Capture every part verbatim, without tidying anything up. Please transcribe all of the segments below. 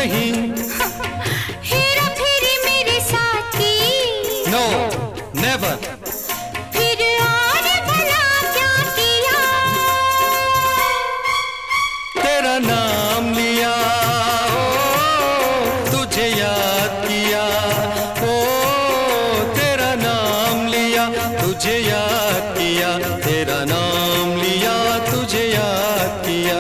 नहीं। हेरा फेरी मेरे साथी। No never. फिर और भला क्या किया? तेरा नाम लिया, ओ तुझे याद किया, ओ तेरा नाम लिया, तुझे याद किया, तेरा नाम लिया, तुझे याद किया।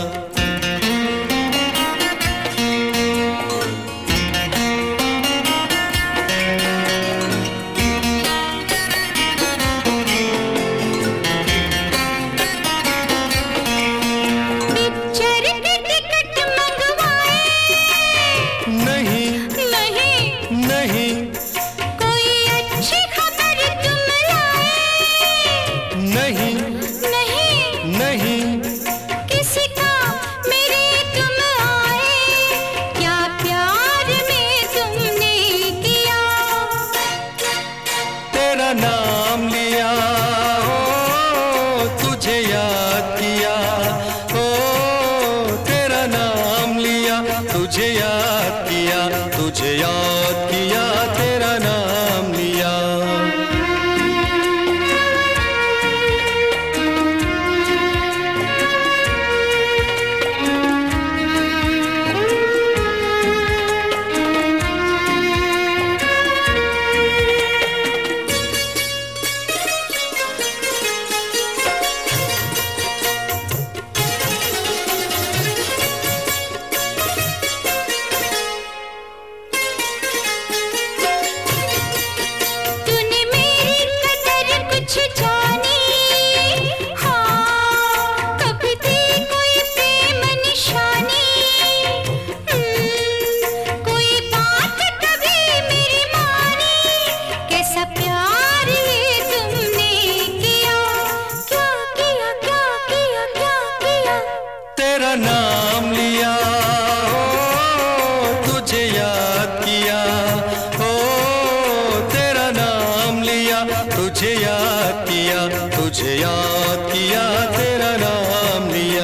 नहीं, कोई अच्छी खबर तुम लाए? नहीं, नहीं, नहीं, किसी का मेरे तुम आए? क्या प्यार में तुमने किया? तेरा नाम लिया, ओ तुझे याद किया, ओ तेरा नाम लिया, तुझे याद किया, तुझे याद किया, तेरा नाम लिया। तेरा नाम लिया, ओ तुझे याद किया, ओ तेरा नाम लिया, तुझे याद किया, तुझे याद किया, तेरा नाम लिया।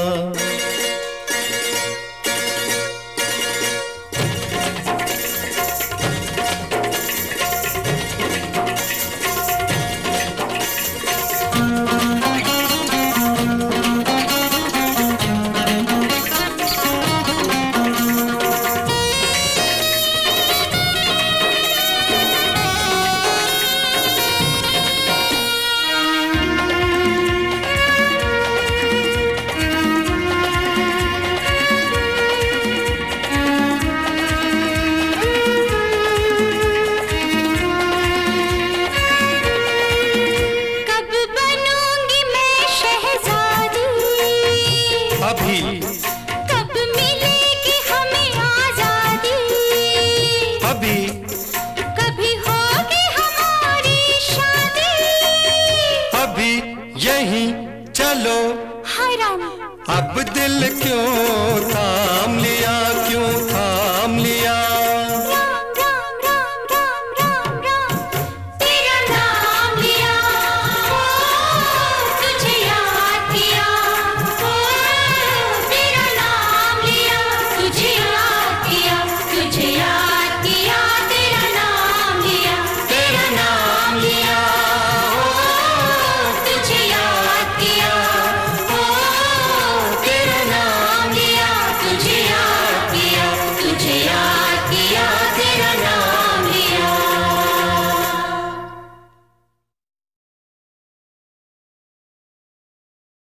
अभी कब मिलेगी हमें आजादी? अभी कभी होगी हमारी शादी? अभी यहीं चलो। हाय राम, अब दिल क्यों थाम लिया?